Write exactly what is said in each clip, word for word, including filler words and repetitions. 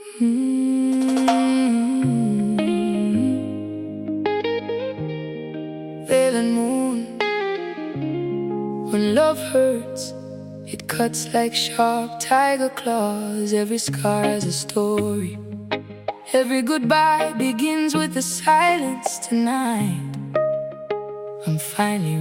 Mm. Valen moon. When love hurts, it cuts like sharp tiger claws. Every scar has a story. Every goodbye begins with a silence tonight. I'm finally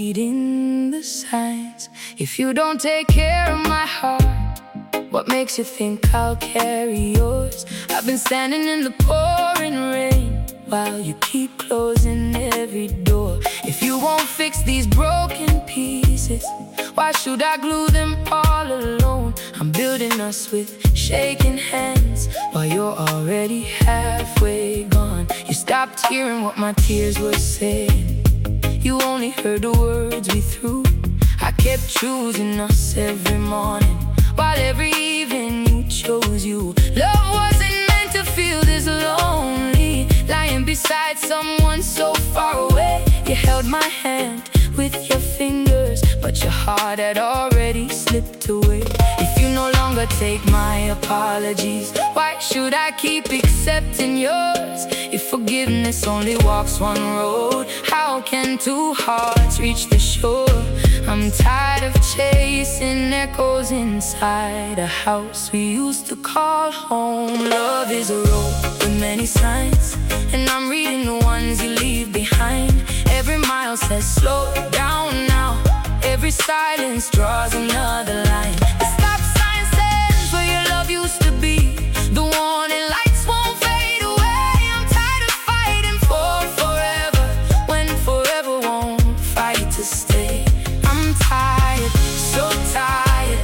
reading the signs. If you don't take care of my heart, what makes you think I'll carry yours? I've been standing in the pouring rain while you keep closing every door. If you won't fix these broken pieces, why should I glue them all alone? I'm building us with shaking hands while you're already halfway gone. You stopped hearing what my tears were saying. You only heard the words we threw. I kept choosing us every morning, while every evening you chose you. Love wasn't meant to feel this lonely, lying beside someone so far away. You held my hand with your fingers, but your heart had already slipped away. If you no longer take my apologies, why should I keep accepting yours? If forgiveness only walks one road, how can two hearts reach the shore? I'm tired of chasing echoes inside a house we used to call home. Love is a road with many signs, and I'm reading the ones you leave behind. Every mile says slow down now. Every silence draws another line. The stop sign says where your love used to be. The warning lights won't fade away. I'm tired of fighting for forever when forever won't fight to stay. I'm tired, so tired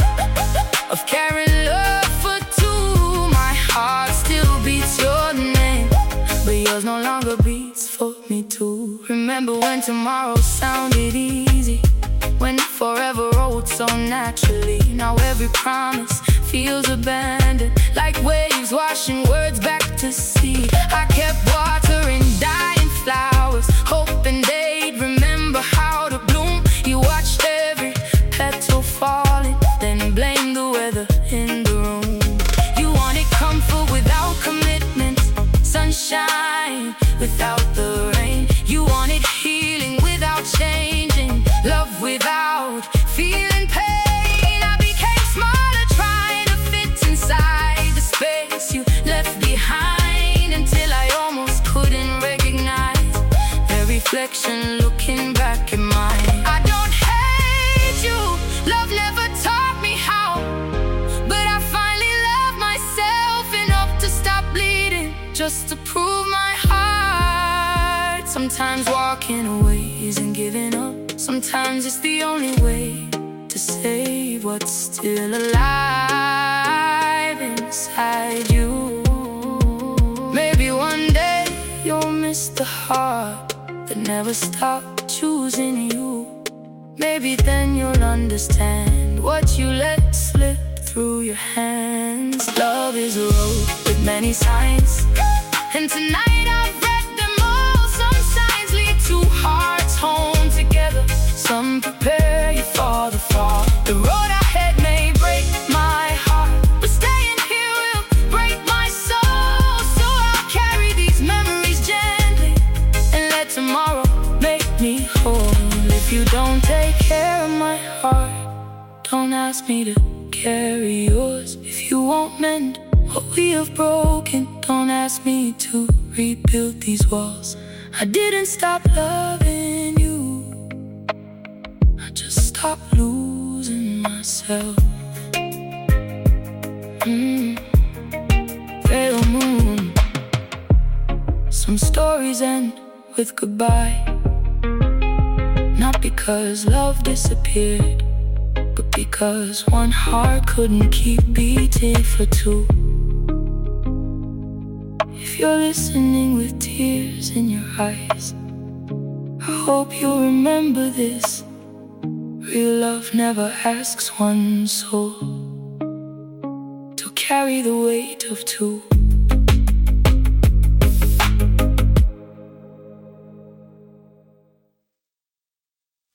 of carrying love for two. My heart still beats your name, but yours no longer beats for me too. Remember when tomorrow sounded easy, when forever rolled so naturally. Now every promise feels abandoned, like waves washing words back to sea. I kept watering dying flowers, hoping they'd remember how to bloom. You watched every petal falling, then blamed the weather in the room. You wanted comfort without commitment, sunshine without the rain. You wanted healing without changing, love without feeling pain. I became smaller, trying to fit inside the space you left behind, until I almost couldn't recognize the reflection looking back at mine. I don't hate you, love never taught me how, but I finally loved myself enough to stop bleeding, just to prove my heart. Sometimes walking away isn't giving up. Sometimes it's the only way to save what's still alive inside you. Maybe one day you'll miss the heart that never stopped choosing you. Maybe then you'll understand what you let slip through your hands. Love is a road with many signs, and tonight I've read them all. Some signs lead two hearts home together, some prepare you for the fall. The road ahead may break my heart, but staying here will break my soul. So I'll carry these memories gently and let tomorrow make me whole. If you don't take care of my heart, don't ask me to carry yours. If you won't mend what we have broken, don't ask me to rebuild these walls. I didn't stop loving you, I just stopped losing myself. mm. Pale moon. Some stories end with goodbye, not because love disappeared, but because one heart couldn't keep beating for two. If you're listening with tears in your eyes, I hope you'll remember this. Real love never asks one soul to carry the weight of two.